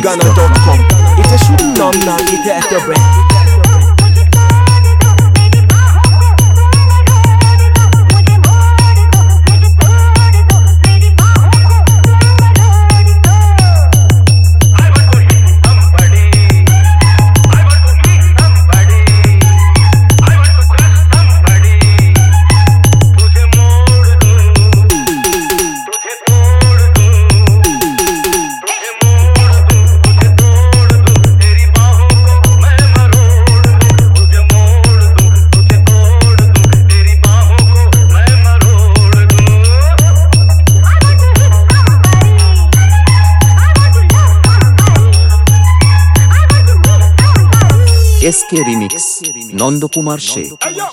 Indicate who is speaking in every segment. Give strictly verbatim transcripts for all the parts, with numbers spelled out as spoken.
Speaker 1: ghana dot com. It's a shooting number, it's a at the brand.
Speaker 2: S K remix Nandkumar Sheikh.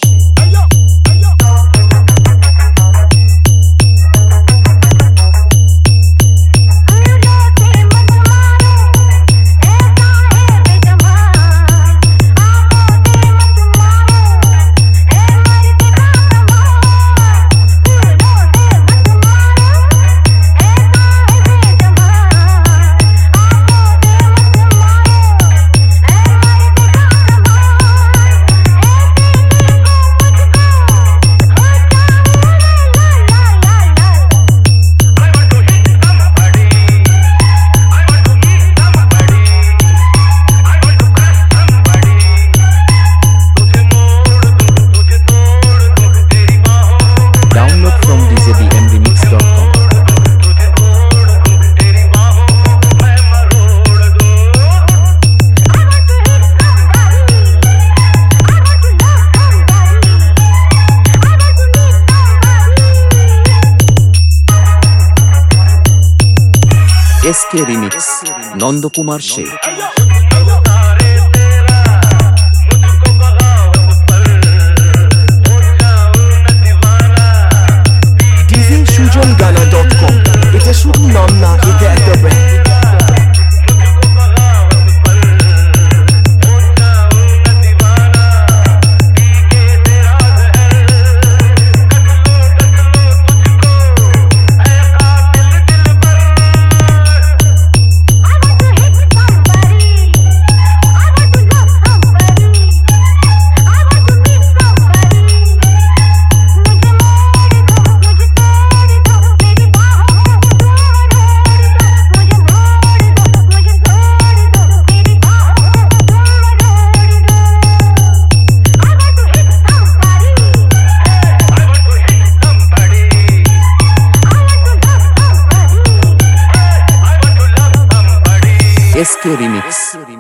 Speaker 2: S K remix Nandkumar Sheikh.
Speaker 1: DJ shooting ghana dot com. It's a shooting number, it's a at the brand.
Speaker 2: S K remix